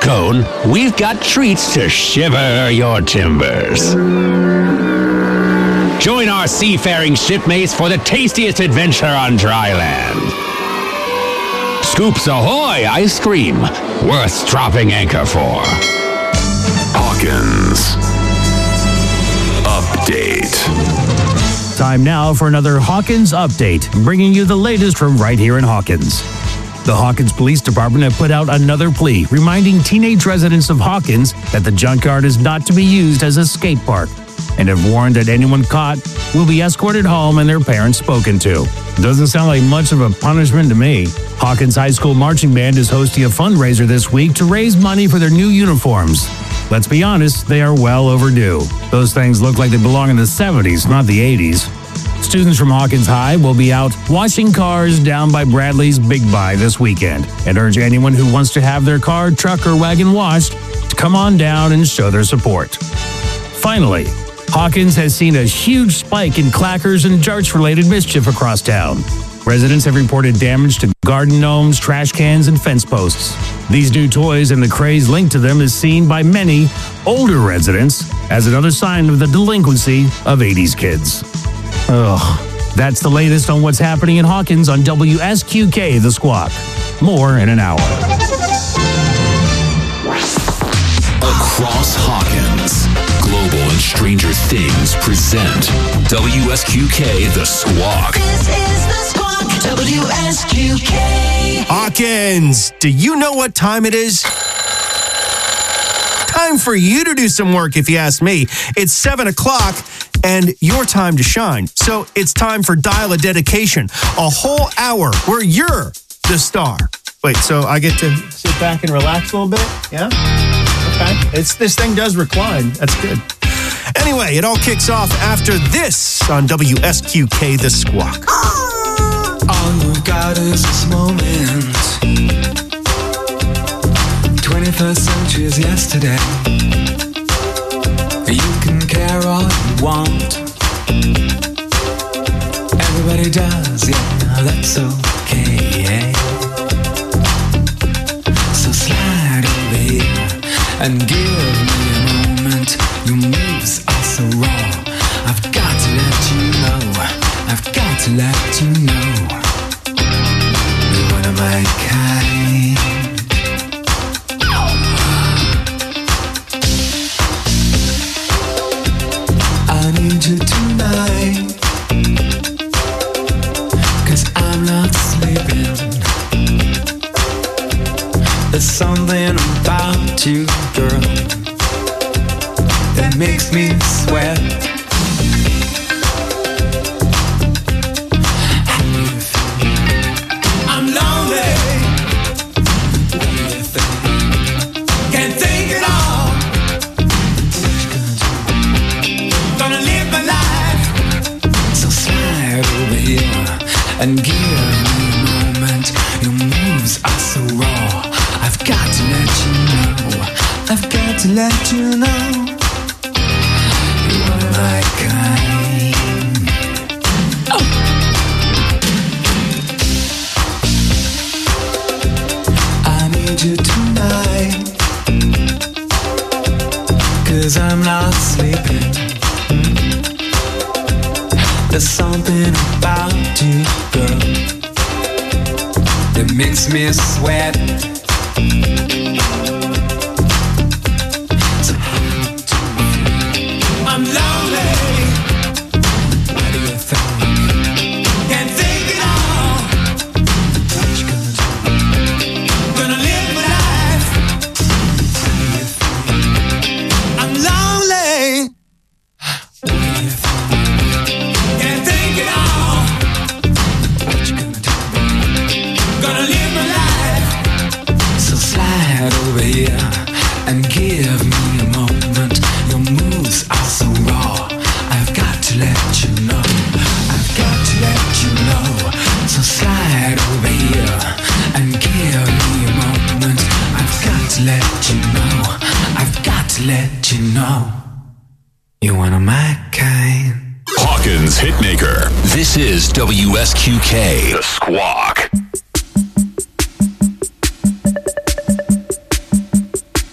cone, we've got treats to shiver your timbers. Join our seafaring shipmates for the tastiest adventure on dry land. Scoops Ahoy ice cream, worth dropping anchor for. Hawkins Update. Time now for another Hawkins Update, bringing you the latest from right here in Hawkins. The Hawkins Police Department have put out another plea, reminding teenage residents of Hawkins that the junkyard is not to be used as a skate park, and have warned that anyone caught will be escorted home and their parents spoken to. Doesn't sound like much of a punishment to me. Hawkins High School Marching Band is hosting a fundraiser this week to raise money for their new uniforms. Let's be honest, they are well overdue. Those things look like they belong in the 70s, not the 80s. Students from Hawkins High will be out washing cars down by Bradley's Big Buy this weekend, and urge anyone who wants to have their car, truck, or wagon washed to come on down and show their support. Finally, Hawkins has seen a huge spike in clackers and jarts-related mischief across town. Residents have reported damage to garden gnomes, trash cans, and fence posts. These new toys and the craze linked to them is seen by many older residents as another sign of the delinquency of 80s kids. Ugh. That's the latest on what's happening in Hawkins on WSQK The Squawk. More in an hour. Across Hawkins, Global and Stranger Things present WSQK The Squawk. This is The Squawk, WSQK. Hawkins, do you know what time it is? Time for you to do some work, if you ask me. It's 7 o'clock and your time to shine. So it's time for Dial a Dedication, a whole hour where you're the star. Wait, so I get to sit back and relax a little bit? Yeah? Okay. This thing does recline. That's good. Anyway, it all kicks off after this on WSQK The Squawk. All you got is this moment. 21st century is yesterday. You can care all you want. Everybody does, yeah, that's okay. So slide over here and give me a moment. Your moves are so raw. I've got to let you know. I've got to let you know. You're one of my kind. I need you tonight, 'cause I'm not sleeping. There's something about you, girl, that makes me sweat. I'm lonely. What do you think? Can't think at all. Gonna live my life. So slide over here and give me a moment. Your moves are so raw. I've got to let you know. I've got to let you know. You're one of my kind. Oh. I need you tonight, 'cause I'm not sleeping. There's something about you, girl, that makes me sweat. I'm lonely. What do you think? Can't think at all. What you gonna do? Gonna live my life. What do you think? I'm lonely. What do you think? Can't think at all. What you gonna do? Gonna live my life. So slide over here and give me a moment. Your moves are so raw. I've got to let you know. I've got to let you know. So slide over here and give me a moment. I've got to let you know. I've got to let you know. You're one of my kind. Hawkins Hitmaker. This is WSQK The Squawk.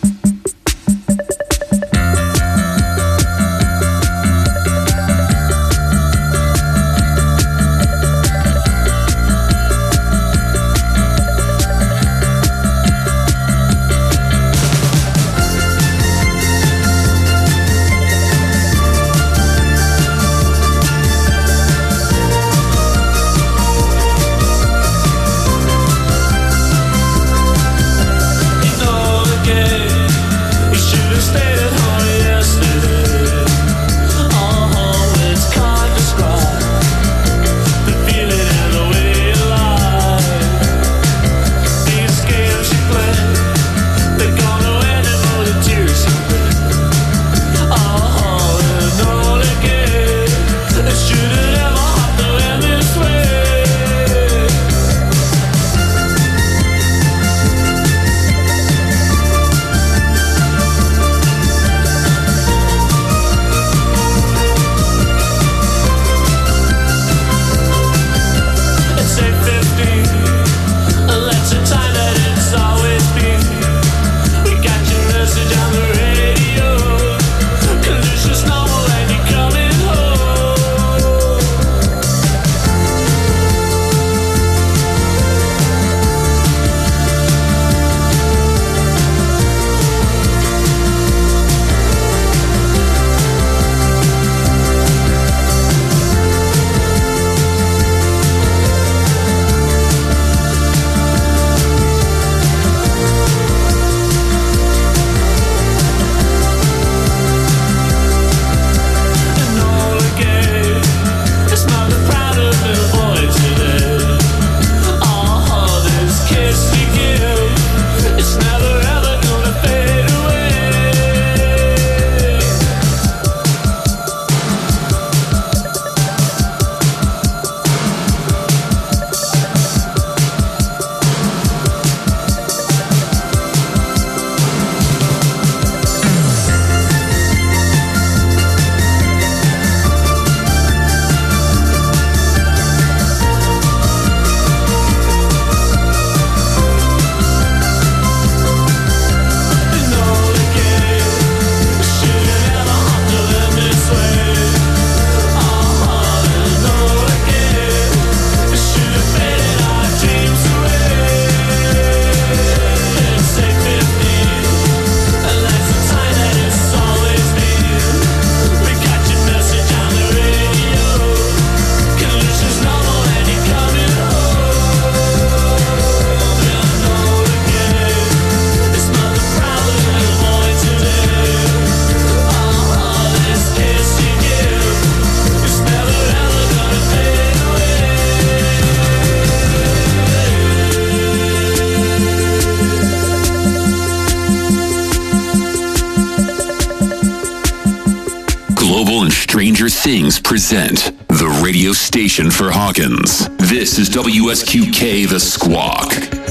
Global and Stranger Things present the radio station for Hawkins. This is WSQK The Squawk.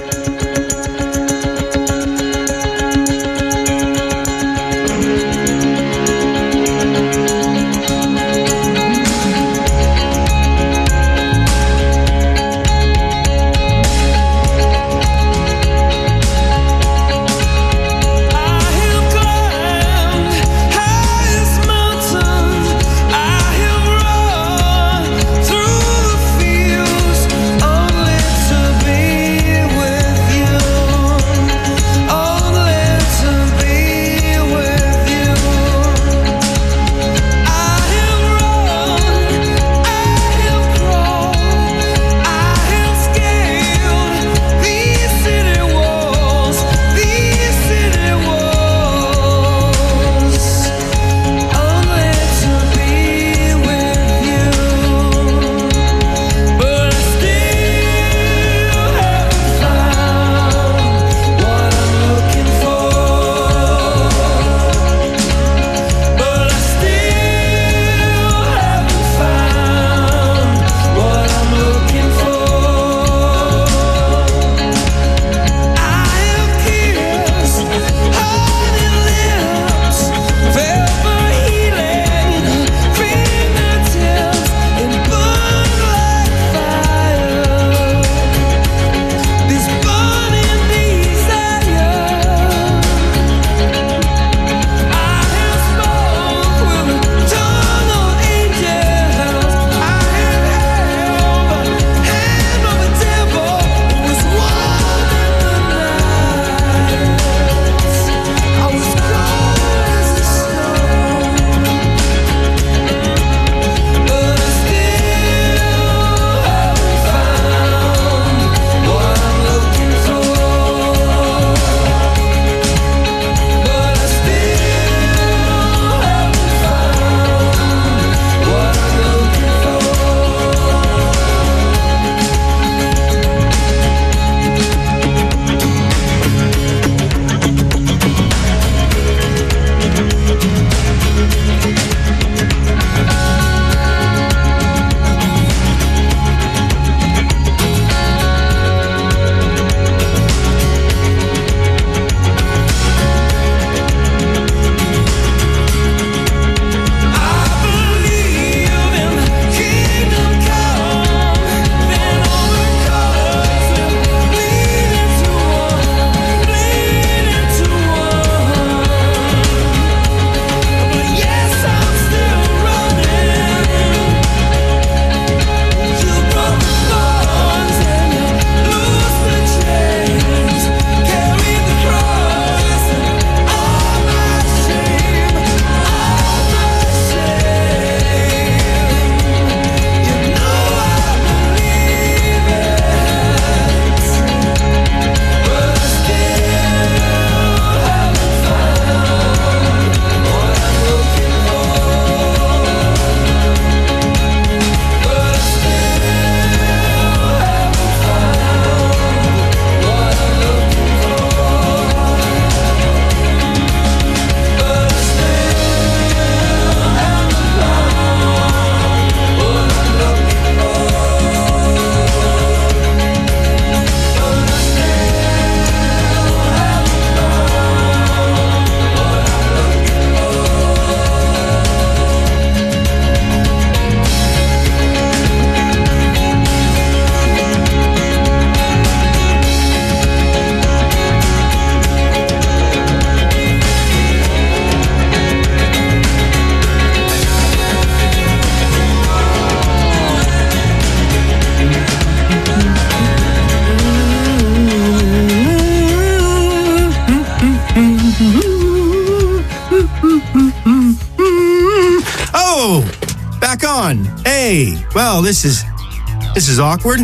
Hey, well, this is awkward.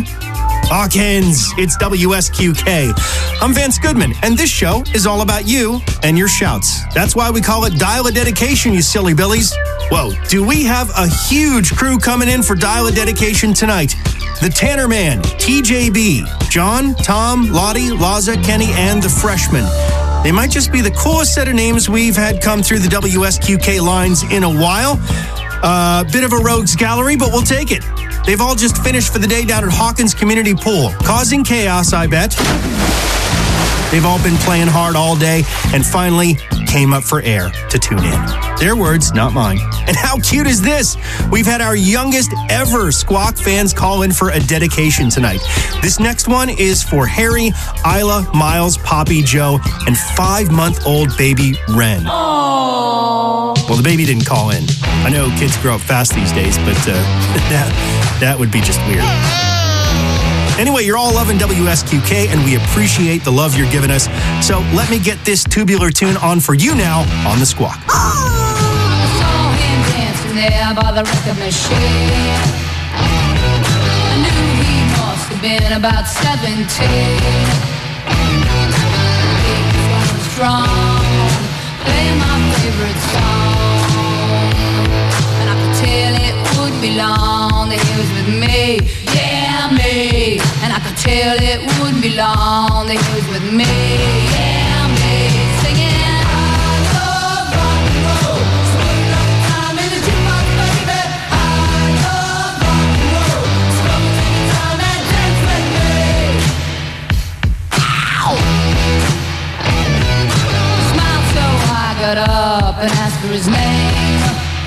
Hawkins, it's WSQK. I'm Vance Goodman, and this show is all about you and your shouts. That's why we call it Dial a Dedication, you silly billies. Whoa, do we have a huge crew coming in for Dial a Dedication tonight? The Tanner Man, TJB, John, Tom, Lottie, Laza, Kenny, and the Freshman. They might just be the coolest set of names we've had come through the WSQK lines in a while. Bit of a rogues gallery, but we'll take it. They've all just finished for the day down at Hawkins Community Pool, causing chaos, I bet. They've all been playing hard all day and finally came up for air to tune in. Their words, not mine. And how cute is this? We've had our youngest ever Squawk fans call in for a dedication tonight. This next one is for Harry, Isla, Miles, Poppy, Joe, and 5-month-old baby Ren. Aww. Well, the baby didn't call in. I know kids grow up fast these days, but that would be just weird. Anyway, you're all loving WSQK, and we appreciate the love you're giving us. So let me get this tubular tune on for you now on The Squawk. I saw him dancing there by the record machine. I knew he must have been about 17. He was strong, playing my favorite song. And I could tell it wouldn't be long that he was with me. Yeah, me. And I could tell it wouldn't be long that he was with me. Yeah, me. Singing, I love rock and roll. Spend enough time in the jukebox, baby. I love rock and roll. So come and take your time and dance with me. Ow! He smiled so I got up and asked for his name.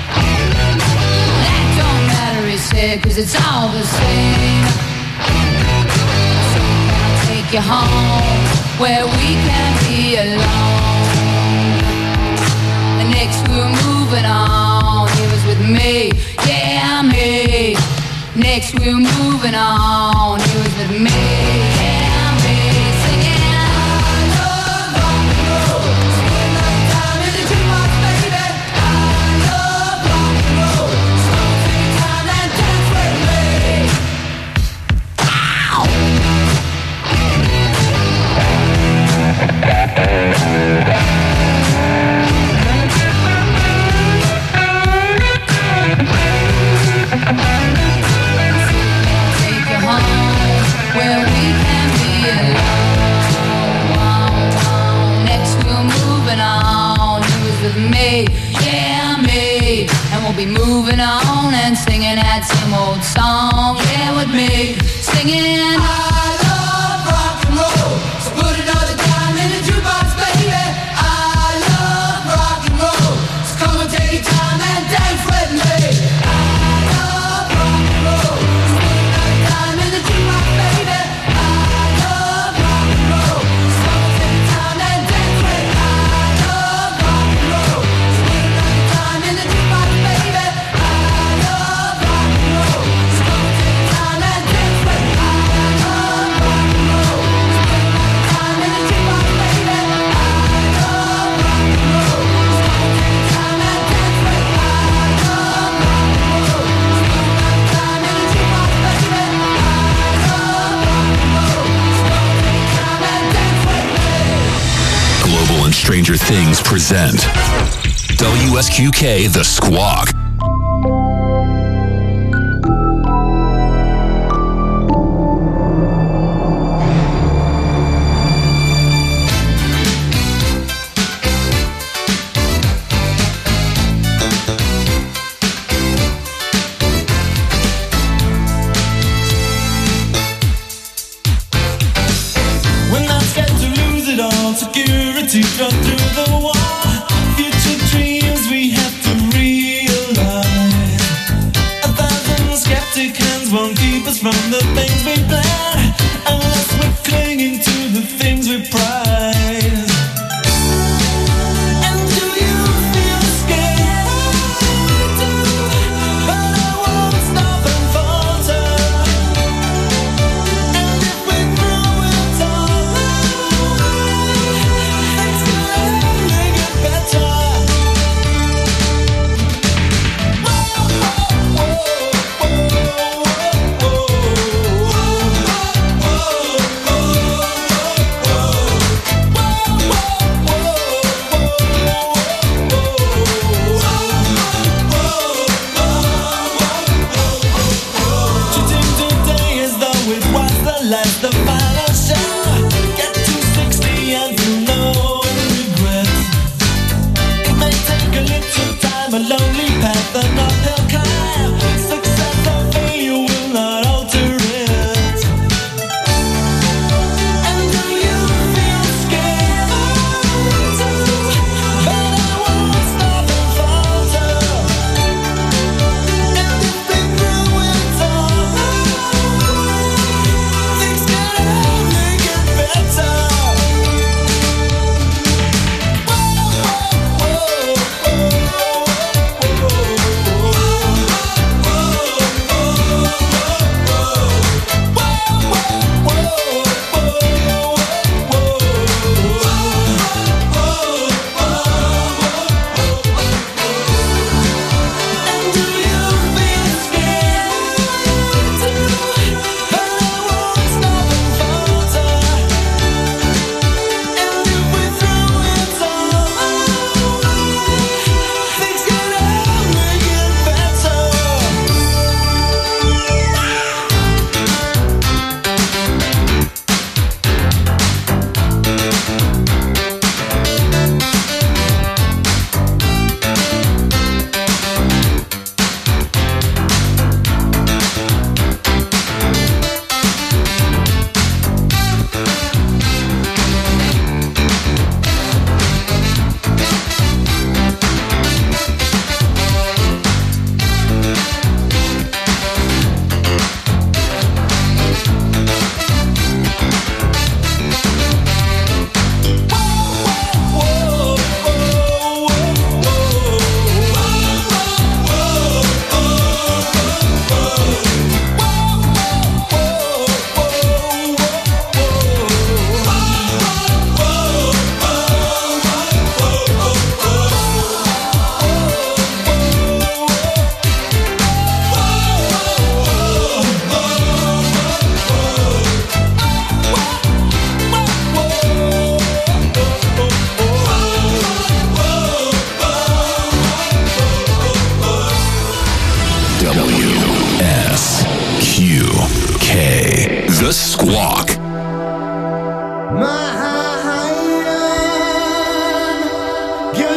That don't matter, he said, 'cause it's all the same. So can I take you home where we can be alone? And next we were moving on, he was with me, yeah, me. Next we were moving on, he was with me, yeah, me. Singing, I love rock and roll. Spend enough time in the jukebox, baby. I love rock and roll. So take your time and dance with me. Take you home where we can be alone. Next we're moving on. He was with me, yeah, me. And we'll be moving on and singing that same old song, yeah, with me. Singing, I love rock and roll. So put another dime in the jukebox, baby. I love rock and roll. So come and take your time and dance with me. I love rock and roll. So put another dime in the jukebox, baby. I love rock and roll. So come and take your time and dance with me. I love rock and roll. So put another dime in the jukebox, baby. I love rock and roll. So come and take your time and dance with me. I love rock and roll. So put another dime in the jukebox, baby. I love rock and roll. So come and take your time and dance with me. I love rock and roll. So put another dime in the jukebox, baby. I love rock and roll. So come and take your time and dance with me. Global and Stranger Things present WSQK The Squawk. When I'm scared to lose it all, security dropped through the wall. Future dreams we have to realize. 1,000 skeptic hands won't keep us from the things we plan, unless we're clinging to the things we prize. And do you feel scared? But I won't stop and falter. And if we throw it all away, things will only get better.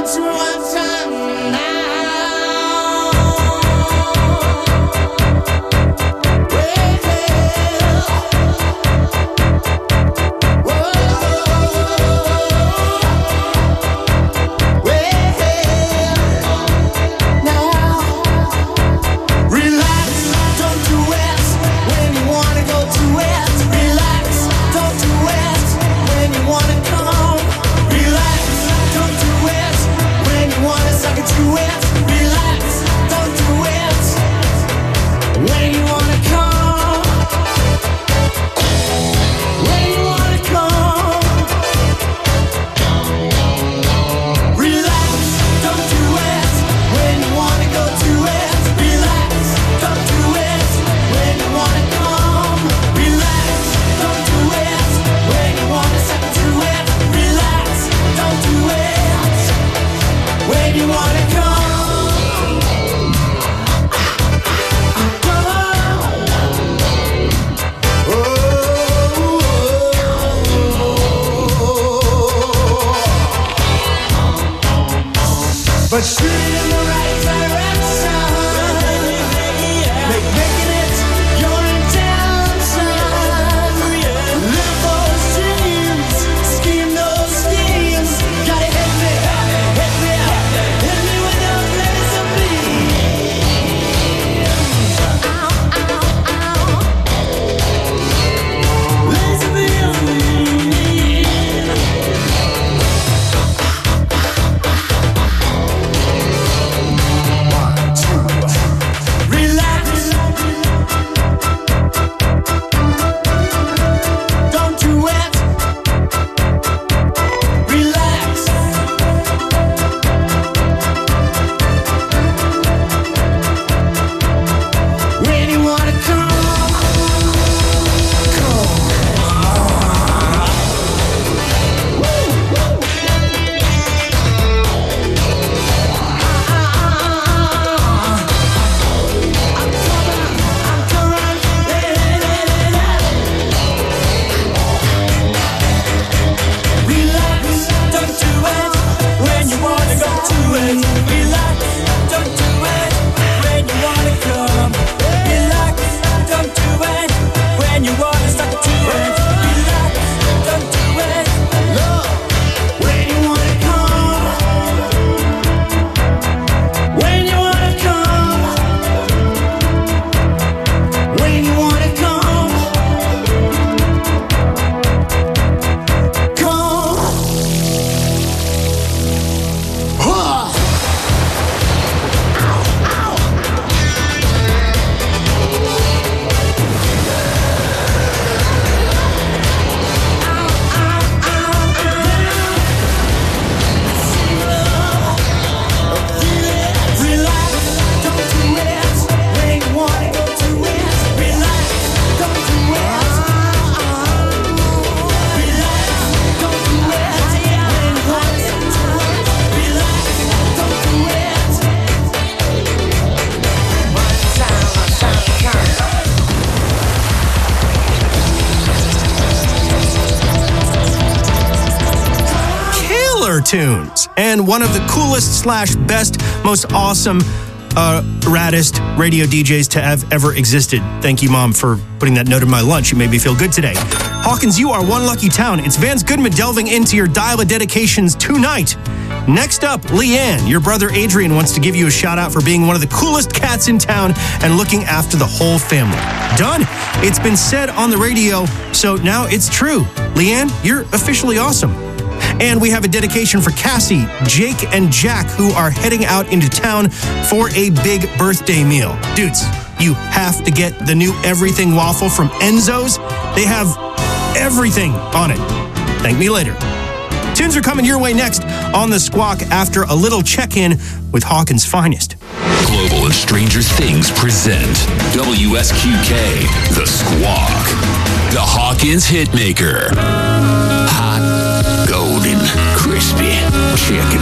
But shoot it in the right direction. Making it your intention. Live those dreams, scheme those schemes. Gotta hit me with a laser beam. Laser beam. Tunes, and one of the coolest / best, most awesome, raddest radio DJs to have ever existed. Thank you, Mom, for putting that note in my lunch. You made me feel good today. Hawkins, you are one lucky town. It's Vance Goodman delving into your dial of dedications tonight. Next up, Leanne, your brother Adrian wants to give you a shout out for being one of the coolest cats in town and looking after the whole family. Done. It's been said on the radio, so now it's true. Leanne, you're officially awesome. And we have a dedication for Cassie, Jake, and Jack, who are heading out into town for a big birthday meal. Dudes, you have to get the new everything waffle from Enzo's. They have everything on it. Thank me later. Tunes are coming your way next on The Squawk after a little check-in with Hawkins' finest. Global and Stranger Things present WSQK, The Squawk, the Hawkins Hitmaker. Hot, golden, crispy chicken.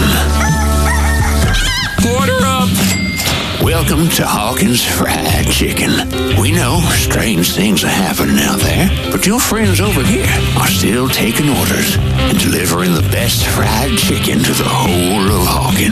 Order up! Welcome to Hawkins Fried Chicken. We know strange things are happening out there, but your friends over here are still taking orders and delivering the best fried chicken to the whole of Hawkins.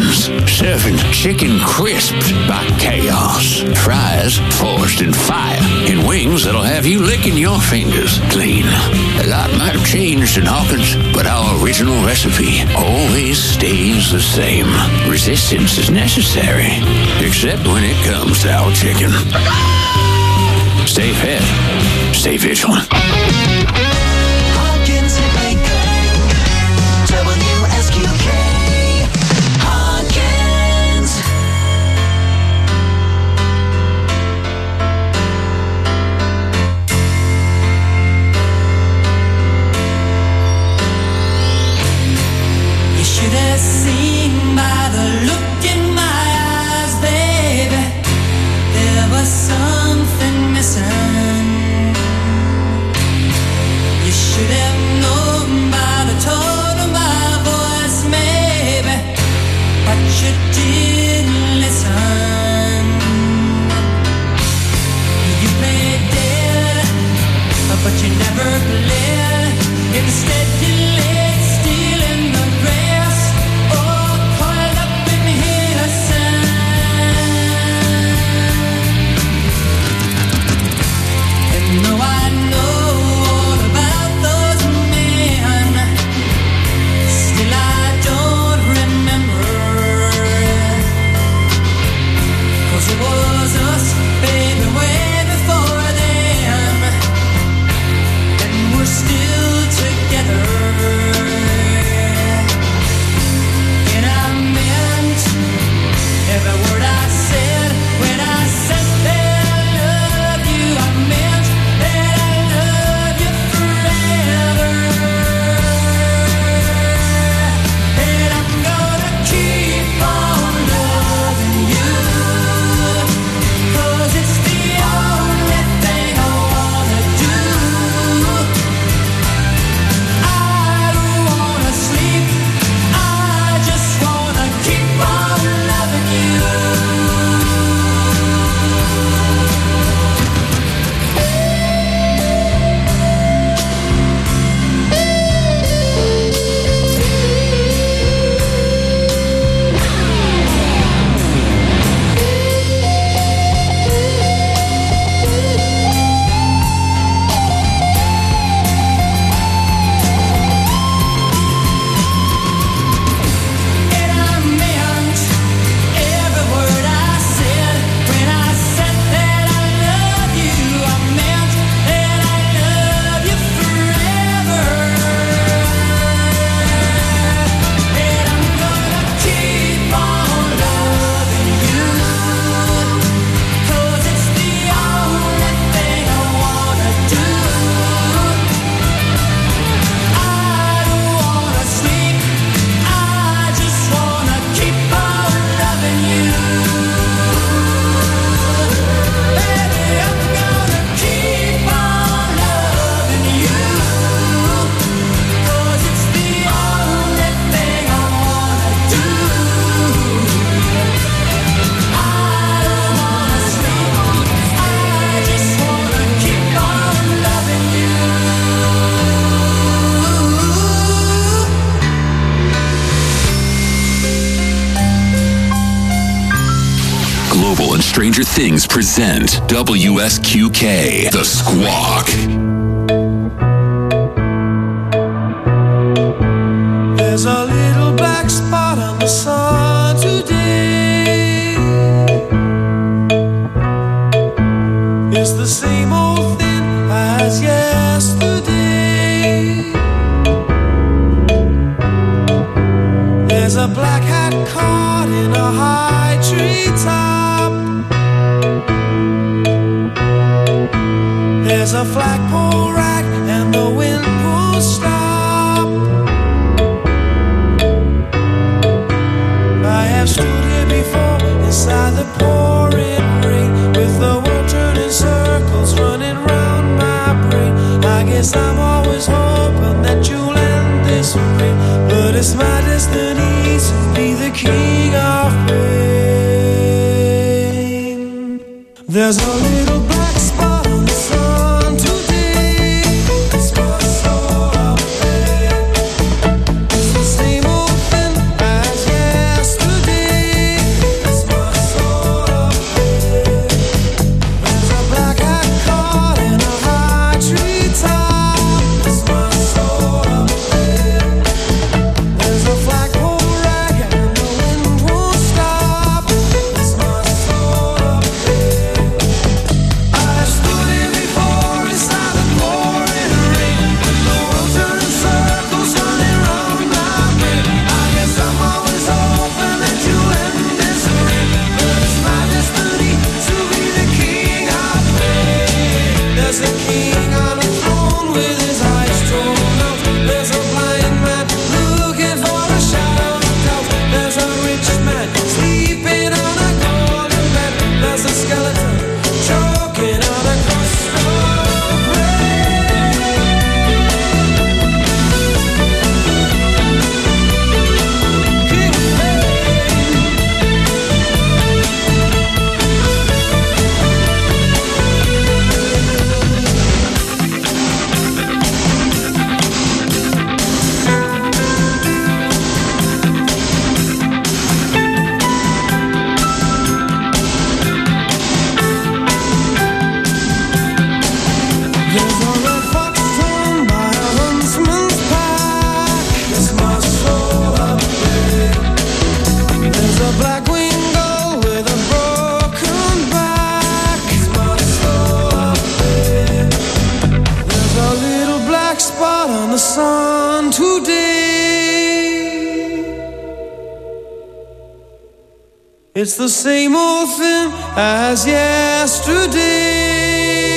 serving chicken crisped by chaos, fries forged in fire, and wings that'll have you licking your fingers clean. A lot might have changed in Hawkins, but our original recipe always stays the same. Resistance is necessary, except when it comes to our chicken. Stay fed, stay vigilant. Hawkins Hitmaker, WSQK, Hawkins. You should have seen by the look in my eyes, baby, there was something missing. You should have known by the tone of my voice, maybe, but you didn't listen. You played dead, but you never bled. Instead you laid still in the grass, all coiled up in innocence. And though I know all about those men, still I don't remember. 'Cause it was us, baby, way before then, and we're still together. And I meant every word I said when I said that I love you. I meant that I love you forever. And I'm gonna keep on loving you, 'cause it's the only thing I wanna do. I don't wanna sleep, I just wanna keep on loving you. And I meant every word I said when I said that I love you. I meant that I love you forever. And I'm gonna keep on loving you, 'cause it's the only thing I wanna do. I don't wanna sleep, I just wanna keep on loving you. Baby, I'm gonna keep on loving you, 'cause it's the only thing I wanna do. I don't wanna sleep, I just wanna keep on loving you. Global and Stranger Things present WSQK, The Squawk. There's a little black spot on the sun today. It's the same old thing as yesterday. There's a black hat caught in a high tree top. There's a flagpole rack and the wind won't stop. I have stood here before inside the pouring rain, with the world turning circles running round my brain. I guess I'm always hoping that you'll end this way, but it's my destiny to be the king of pain. There's a little black spot on the sun today. It's my soul up there. It's the same old thing as yesterday. It's the same old thing as yesterday.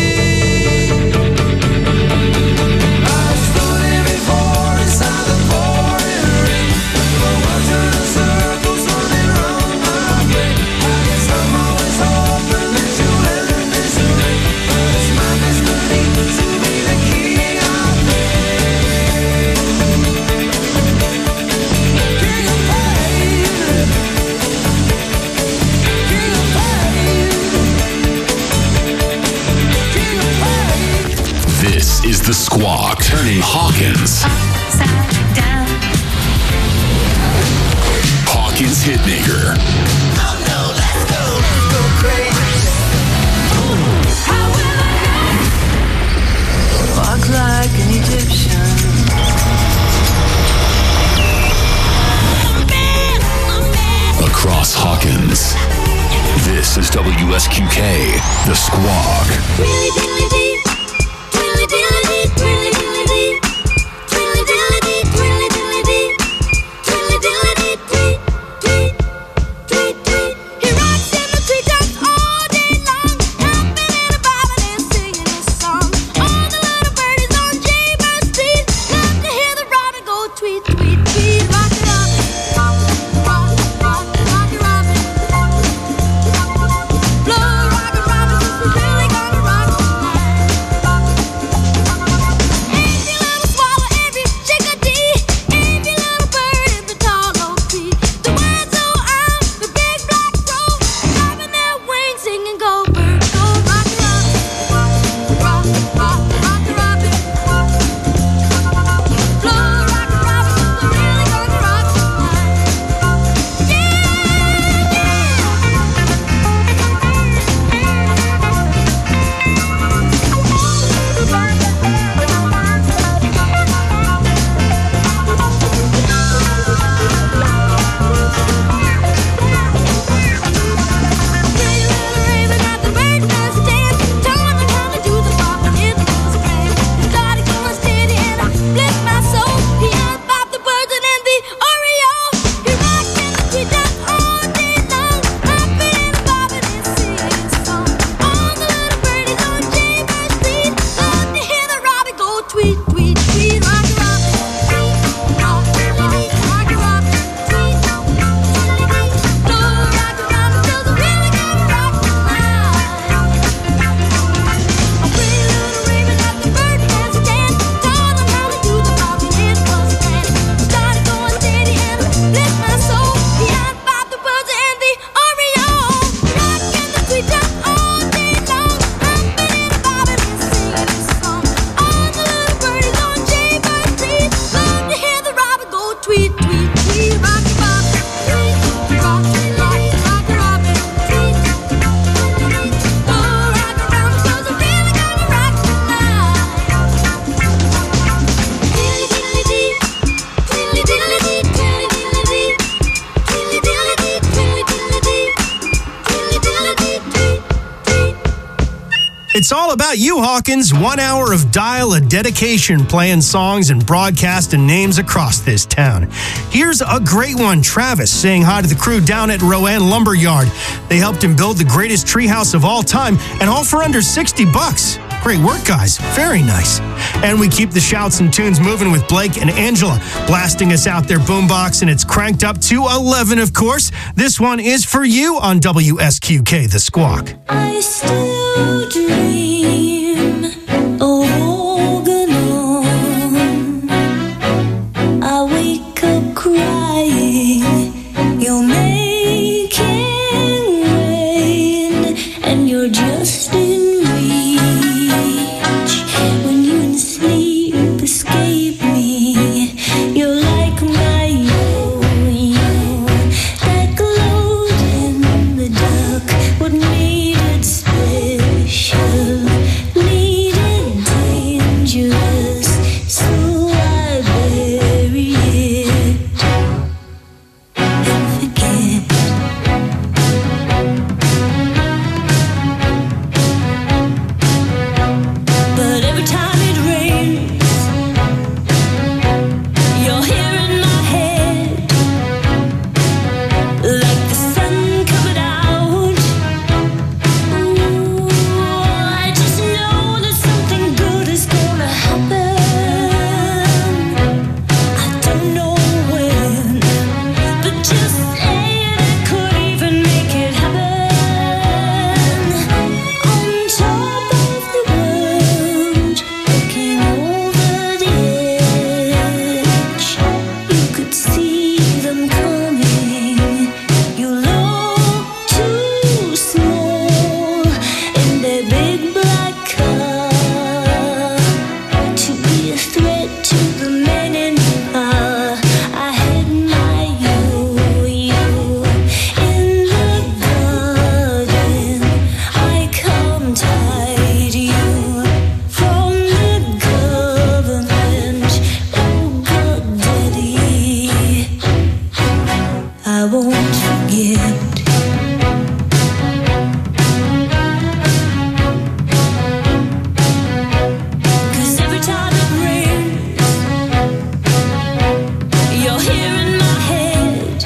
I've stood here before inside the pouring rain. The world turns circles running round my brain. I guess I'm always hoping that you'll end this rain. But it's my destiny to be the king of pain. King of pain. King of pain. King of pain. This is the Squawk, turning Hawkins. Upside down. Hawkins Hitmaker. Walk like an Egyptian. Across Hawkins. This is WSQK, the Squawk. Really diddly dee, really diddly dee, really diddly dee, really diddly dee, really diddly dee, really diddly dee, tweet, tweet, tweet, tweet. He rocks in the treetops all day long, hopping in a bobbin and singing his song. All the little birdies on Jaybird Street love to hear the robin go tweet, tweet, tweet. Rock it up, rock, rock, rock, rock it, robin. Blow, rock it, robin, 'cause we're really gonna rock tonight. Every little swallow, every chickadee, every little bird in the tall oak tree. The ones who own the big black crow, flapping their wings, singing go bird, go. Rock it up, rock, rock, rock, rock it, robin. Blow, rock it, robin, 'cause we're really gonna rock tonight. Pretty little raven at the bird nest stand, telling them how to do the bop and it was grand. It started going steady and I bless my soul. He unbopped the birds and then the Oriole. He rocked in the treetops all day long, hopping and bobbing and singing his song. All the little birdies on Jaybird Street love to hear the robin go tweet, tweet, tweet. Rock it, robin, tweet, rock, tweet, rock it, robin, tweet, tweet, blow, rock it, robin, 'cause we're really gonna rock tonight. A pretty little raven at the bird nest stand, taught him how to do the bop and it was grand. Started going steady and bless my soul. He unbopped the birds and the Oriole. Rocked in the treetops all day long, hopping and bobbing and singing his song. All the little birdies on Jaybird Street love to hear the robin go tweet, tweet, tweet. Rock it, robin, tweet, rock, rock, rock it, robin, tweet, tweet, blow, rock it, robin, 'cause we're really gonna rock tonight. Diddly diddly dee, diddly diddly dee, diddly diddly dee, diddly diddly dee, diddly diddly dee, diddly diddly dee, tweet, tweet. It's all about you, Hawkins. 1 hour of Dial-A-Dedication, playing songs and broadcasting names across this town. Here's a great one. Travis saying hi to the crew down at Rowan Lumberyard. They helped him build the greatest treehouse of all time, and all for under $60. Great work, guys. Very nice. And we keep the shouts and tunes moving with Blake and Angela blasting us out their boombox, and it's cranked up to 11, of course. This one is for you on WSQK, The Squawk. I still dream of Organon. I wake up crying. You're making rain, and you're just in reach. When you in sleep escape me, you're like my yo-yo that glowed in the dark. What made it special? hid. 'Cause every time it rains, you're here in my head,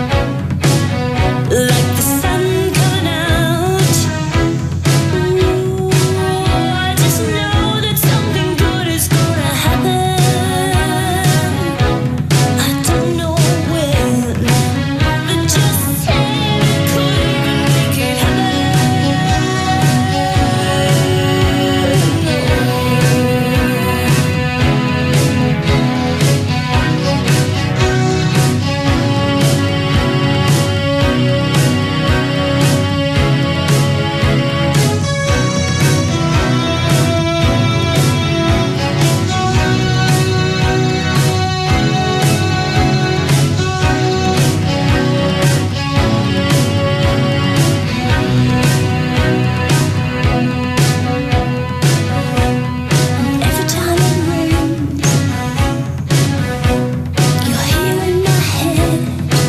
like the sun coming out. Ooh, I just know that something good is gonna happen. I don't know when, but just say it could even make it happen. Every time it rains, you're here in my head,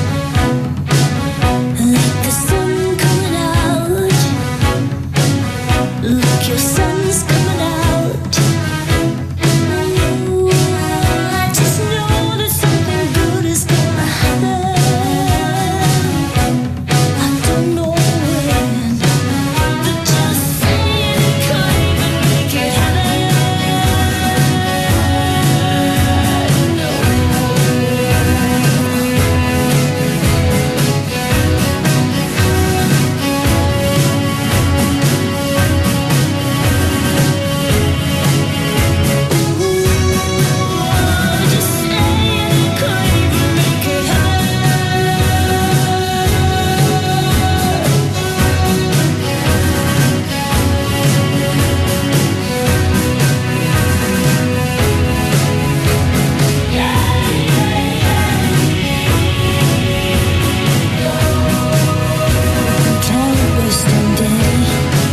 like the sun coming out. Look, your sun's coming out. Ooh, I just know that something good is gonna happen. I don't know when, but just say it could even make it happen. Just say it could even make it Can't waste one day.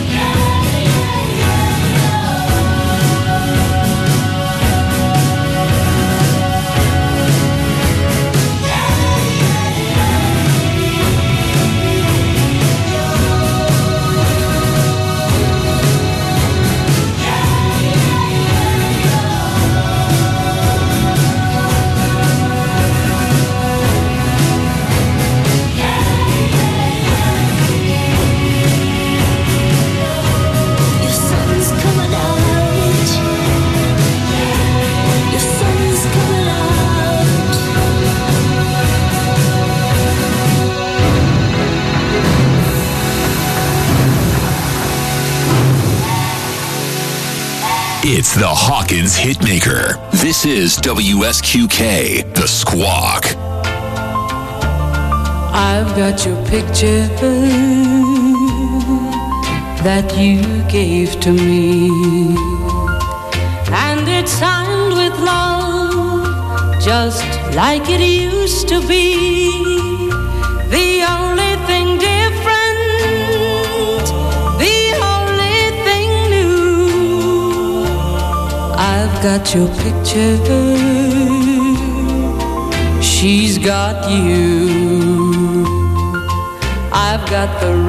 Your sun's coming out. Your sun's coming out. It's the Hawkins Hitmaker. This is WSQK, The Squawk. I've got your picture that you gave to me, and it's signed with love, just like it used to be. The only thing different, the only thing new, I've got your picture, she's got you. I've got the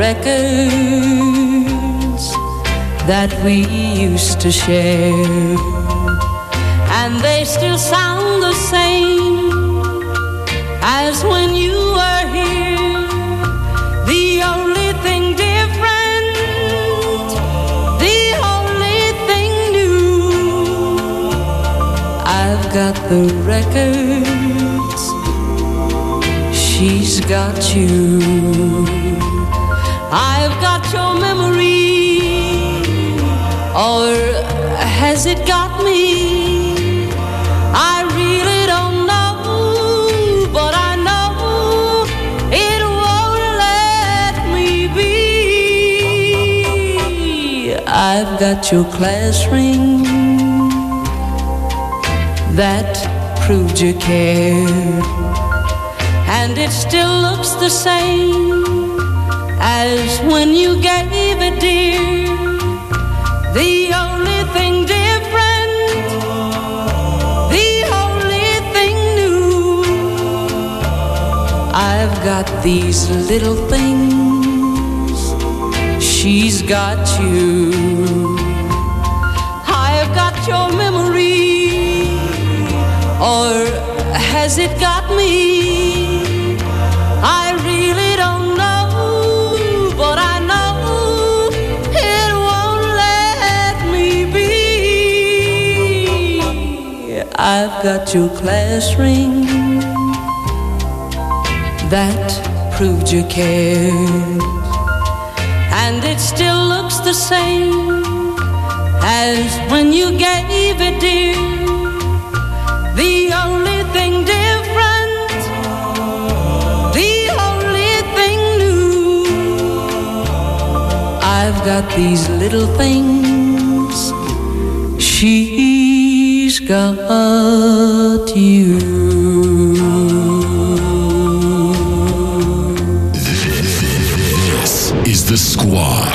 records that we used to share, and they still sound the same as when you were here. The only thing different, the only thing new, I've got the records, she's got you. I've got your memory, or has it got me? I really don't know, but I know it won't let me be. I've got your class ring that proved you cared, and it still looks the same as when you gave it, dear. The only thing different, the only thing new, I've got got these little things, she's got you. I've got your memory, or has it got me? I really don't know, but I know it won't let me be. I've got your class ring that proved you cared, and it still looks the same as when you gave it, dear. The only thing different, the only thing new, I've got these little things, she's got you. This is The Squawk.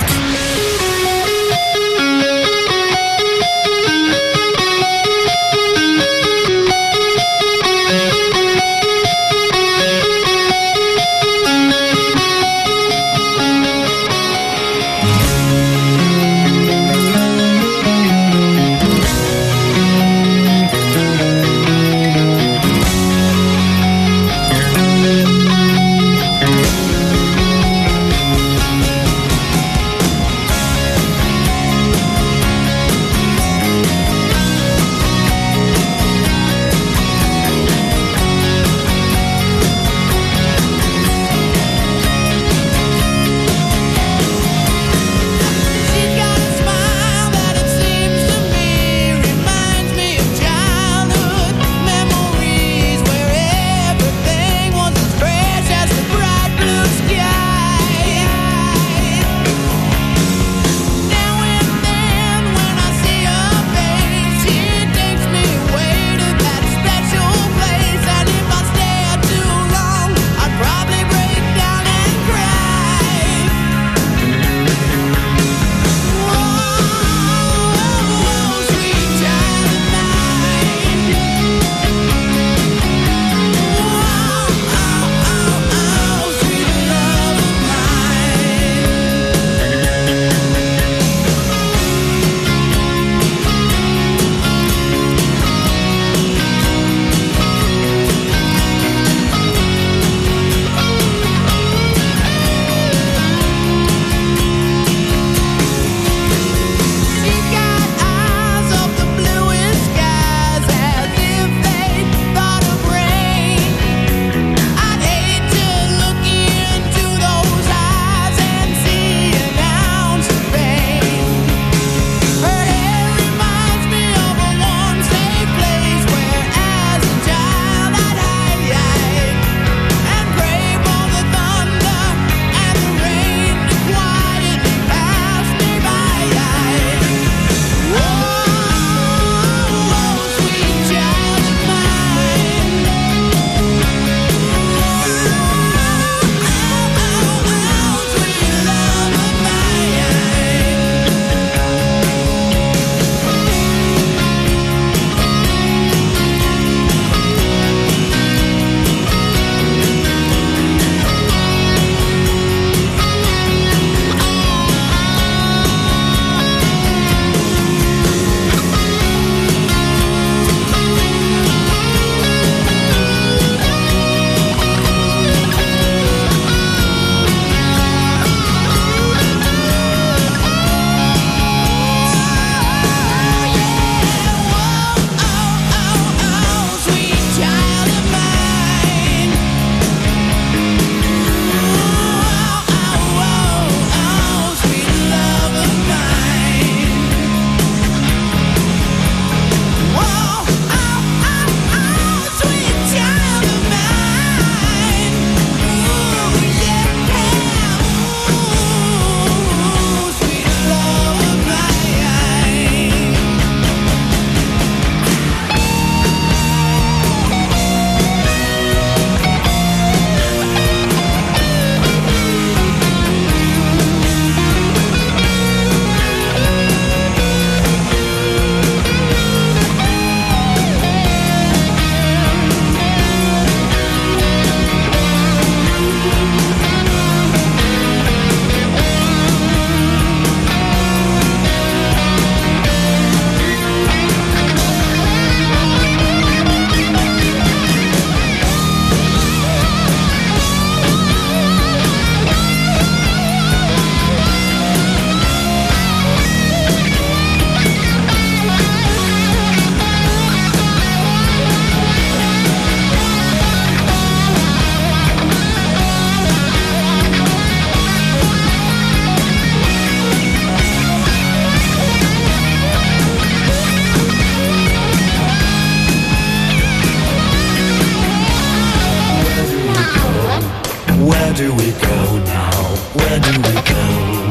Where do we go now? Where do we go?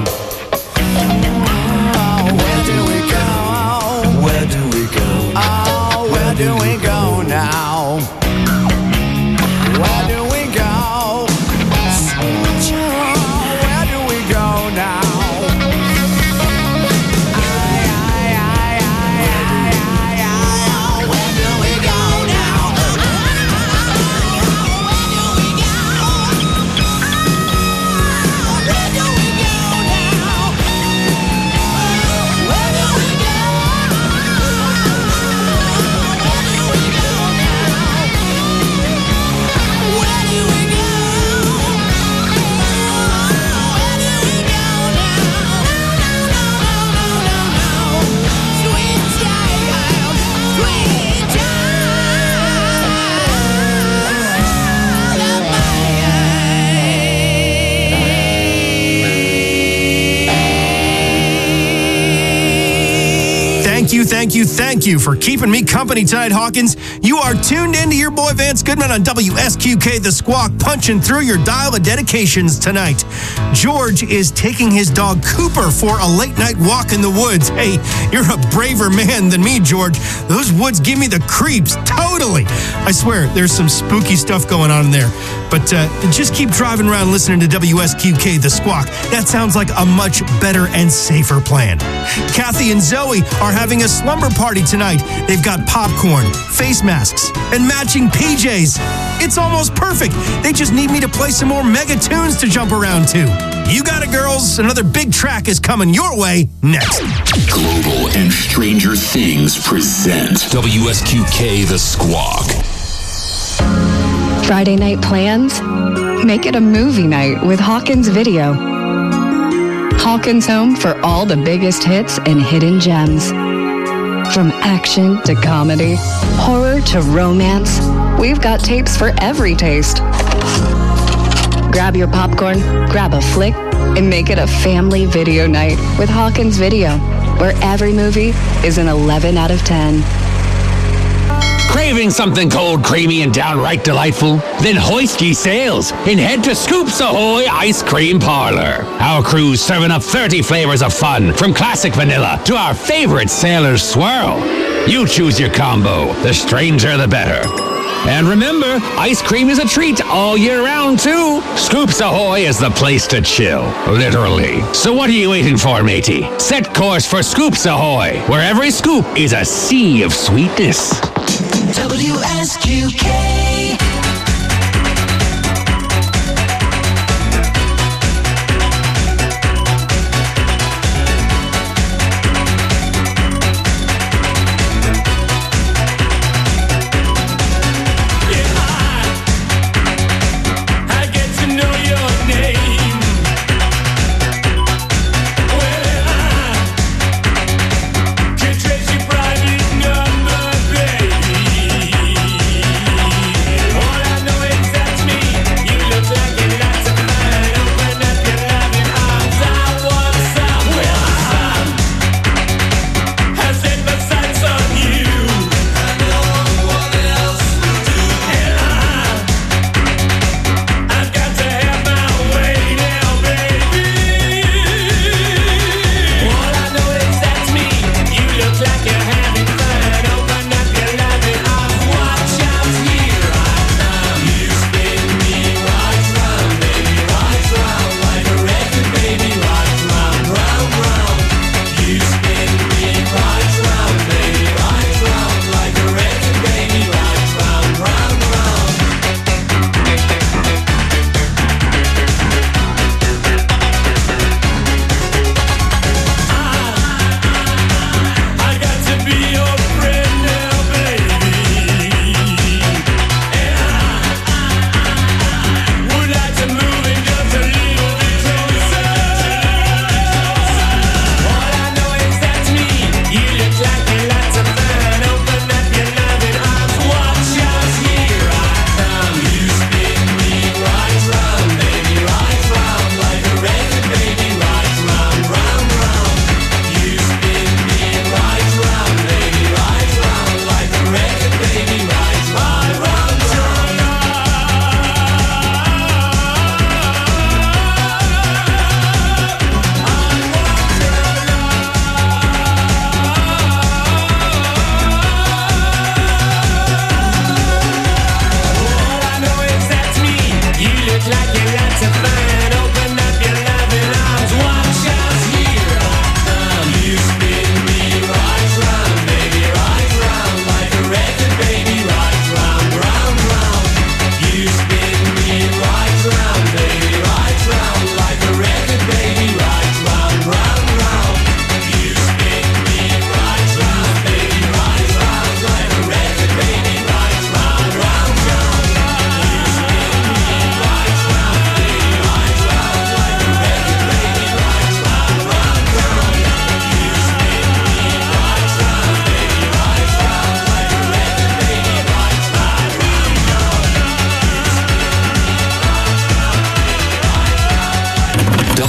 Oh, where do we go? Where do we go? Oh, where do we go now? Where do we go? Sweet child, where do we go now? Where do we go now? Where do we go now? Where do we go? Thank you for keeping me company tonight, Hawkins. You are tuned in to your boy Vance Goodman on WSQK The Squawk, punching through your dial of dedications tonight. George is taking his dog Cooper for a late night walk in the woods. Hey, you're a braver man than me, George. Those woods give me the creeps, totally. I swear, there's some spooky stuff going on in there. But just keep driving around listening to WSQK The Squawk. That sounds like a much better and safer plan. Kathy and Zoe are having a slumber party tonight. They've got popcorn, face masks, and matching PJs. It's almost perfect. They just need me to play some more mega tunes to jump around to. You got it, girls. Another big track is coming your way next. Global and Stranger Things present WSQK The Squawk. Friday night plans? Make it a movie night with Hawkins Video. Hawkins home for all the biggest hits and hidden gems. From action to comedy, horror to romance, we've got tapes for every taste. Grab your popcorn, grab a flick, and make it a family video night with Hawkins Video, where every movie is an 11 out of 10. Craving something cold, creamy, and downright delightful? Then hoist ye sails and head to Scoops Ahoy Ice Cream Parlor. Our crew's serving up 30 flavors of fun, from classic vanilla to our favorite Sailor's Swirl. You choose your combo, the stranger the better. And remember, ice cream is a treat all year round, too. Scoops Ahoy is the place to chill, literally. So what are you waiting for, matey? Set course for Scoops Ahoy, where every scoop is a sea of sweetness. WSQK. Wait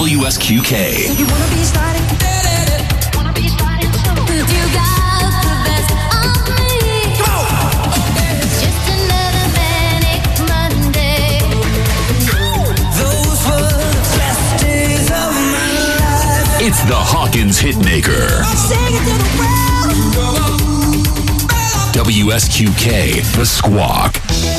WSQK. You wanna be starting? Wanna be starting soon? You got the best of me. It's just another manic Monday. Those were the best days of my life. It's the Hawkins Hitmaker. Sing it to the world. WSQK, The Squawk.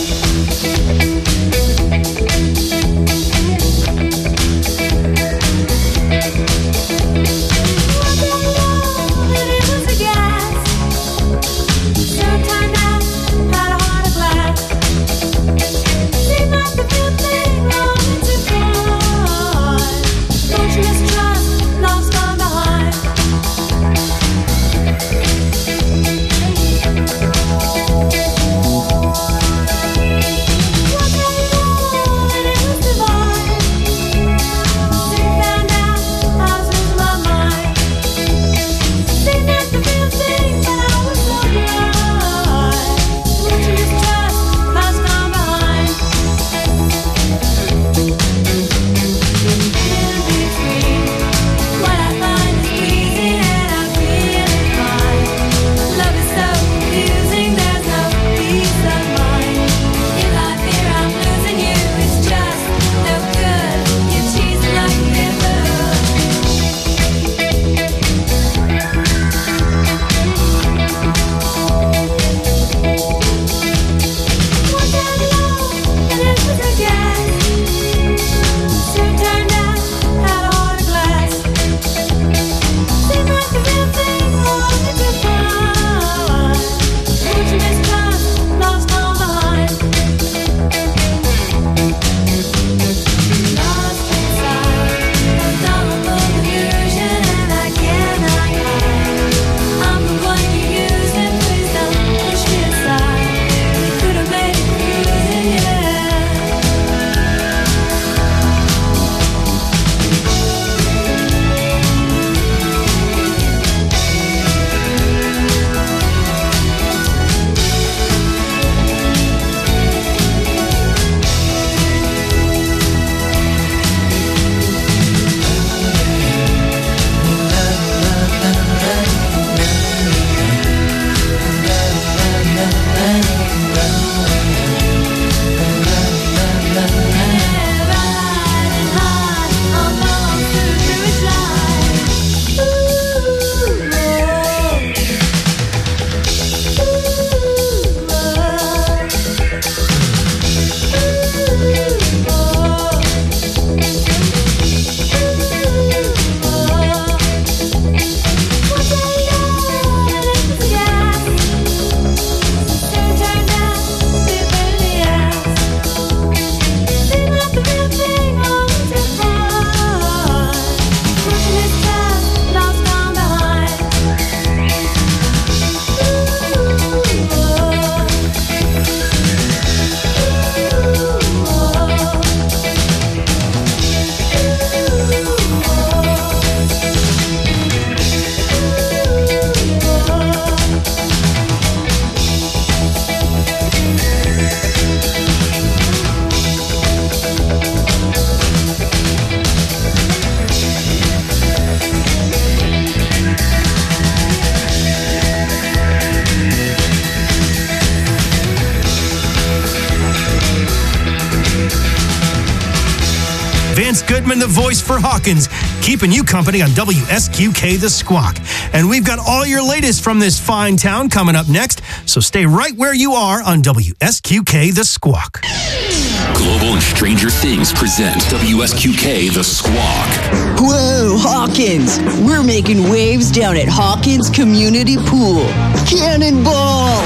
Vance Goodman, the voice for Hawkins, keeping you company on WSQK The Squawk. And we've got all your latest from this fine town coming up next, so stay right where you are on WSQK The Squawk. Global and Stranger Things present WSQK The Squawk. Whoa, Hawkins! We're making waves down at Hawkins Community Pool. Cannonball!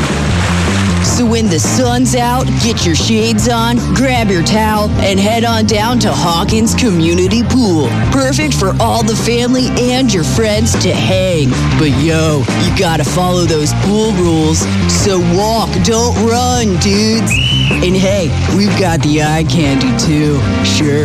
So when the sun's out, get your shades on, grab your towel, and head on down to Hawkins Community Pool. Perfect for all the family and your friends to hang. But yo, you gotta follow those pool rules. So walk, don't run, dudes. And hey, we've got the eye candy too. Sure.